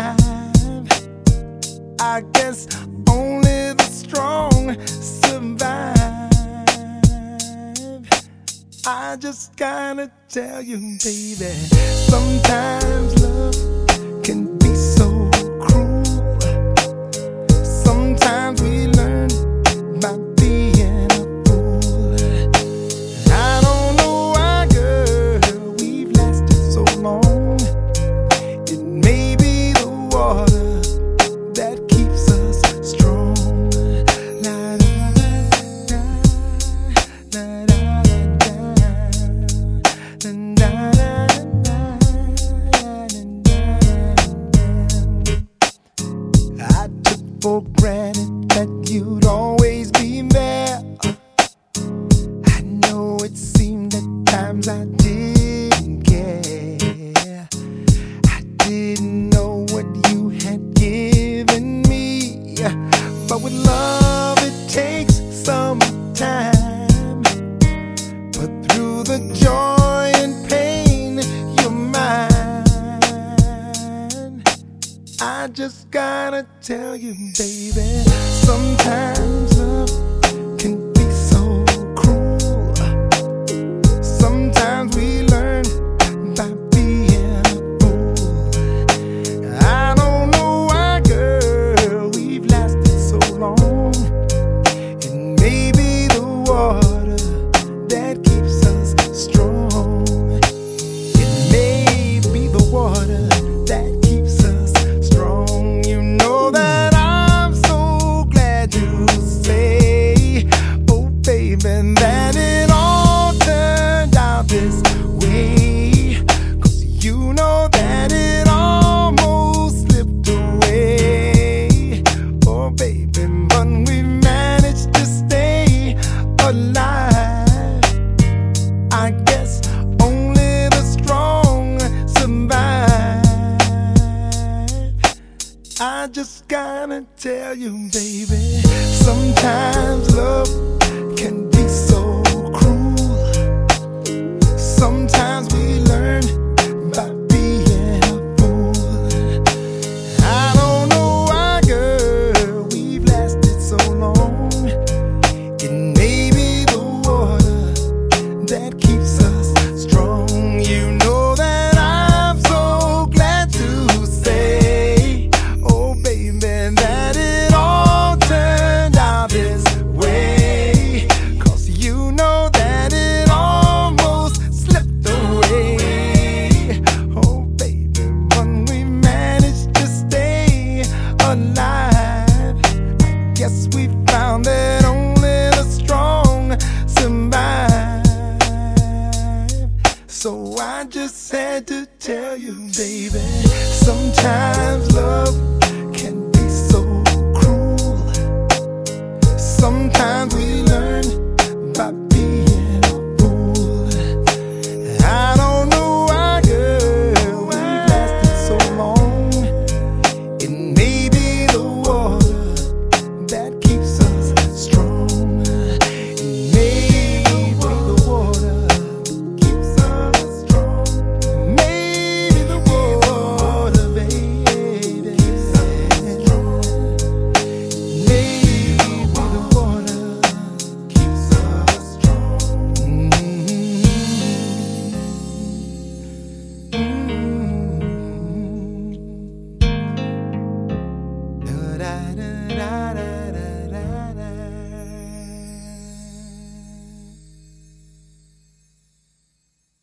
I guess only the strong survive. I just gotta tell you, baby, sometimes love can be so cruel. Sometimes we learn by being a fool. I don't know why, girl, we've lasted so long. It may be the water that keeps us strong. La, da, da, da, da, da, da, da. I took for granted that you'd always be there. I know it seemed at times I didn't care. I didn't know what you had given me, but with love it takes some time. But through the joy and pain, you're mine. I just gotta tell you, baby, sometimes love can be so cruel. Sometimes we learn by being a fool. I don't know why, girl, we've lasted so long. It may be the water that keeps us strong. It may be the water that keeps us strong. You know that I'm so glad to say, oh baby, that it all turned out this way. 'Cause you know that it almost slipped away. Oh baby, but we managed to stay alive. I guess only the strong survive. I just gotta tell you, baby, sometimes love can be so cruel. Sometimes we learn by being a fool. I don't know why, girl, we've lasted so long. It may be the water that keeps us strong. You know that I'm so glad to say, oh baby, that it all turned out this way. 'Cause you know that it almost slipped away. Oh baby, when we managed to stay alive, I guess we found that only the strong survive. So I just had to tell you, baby, sometimes